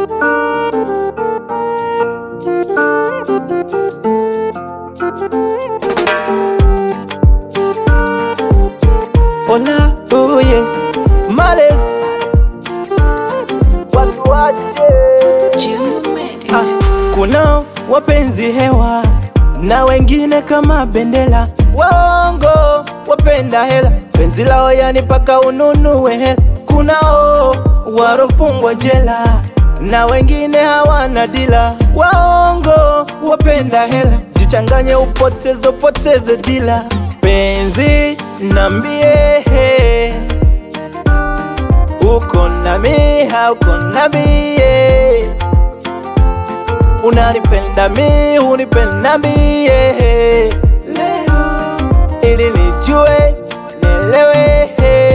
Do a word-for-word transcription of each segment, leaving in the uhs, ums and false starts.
Hola, oh yeah, Males watu wache. Ah, kuna wapenzi hewa na wengine kama bendela, waongo wapenda hela, penzi lao yani paka ununue hela. Kunao warofungwa jela na wengine hawana dila, waongo wapenda hela, jichanganye upoteze poteze dila. Penzi nambie, uko nami hauko nami, unanipenda mi unipenda mi, leo ili nijue nielewe.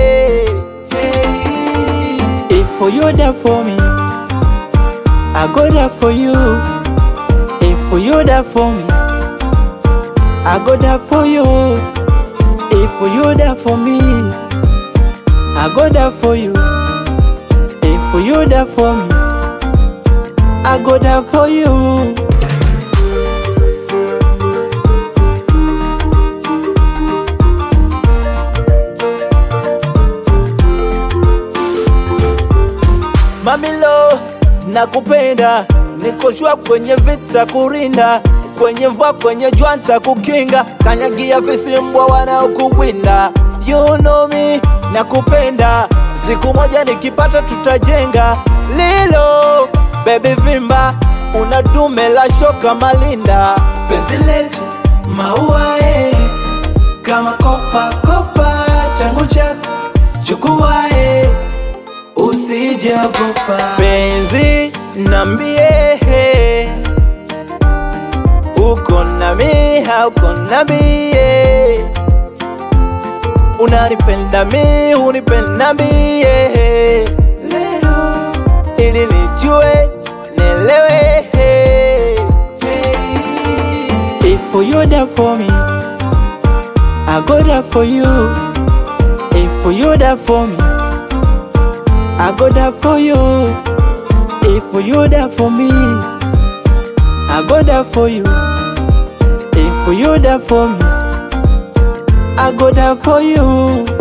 If you're there for me, I go there for you. If you're there for me, I go there for you. If you're there for me, I go there for you. If you're there for me, I go there for you. Mamilo, nakupenda, nikoshua kwenye vita kurinda, kwenye mvua kwenye jua nitakukinga, kanyagia visi mbwa wanaokuwinda. You know me, nakupenda, siku moja nikipata tutajenga. Lilo, baby vimba, unadume la shoka malinda. Penzi letu, maua eh, kama kopa kopa, changu chako, chukua eh, usije ogopa. Penzi nambie, uko nami hauko nami, unanipenda mi unipenda mi, leo ili nijue nielewe. If you're there for me, I go there for you. If you're there for me, I go there for you. If you're there for me, I go there for you. If you're there for me, I go there for you.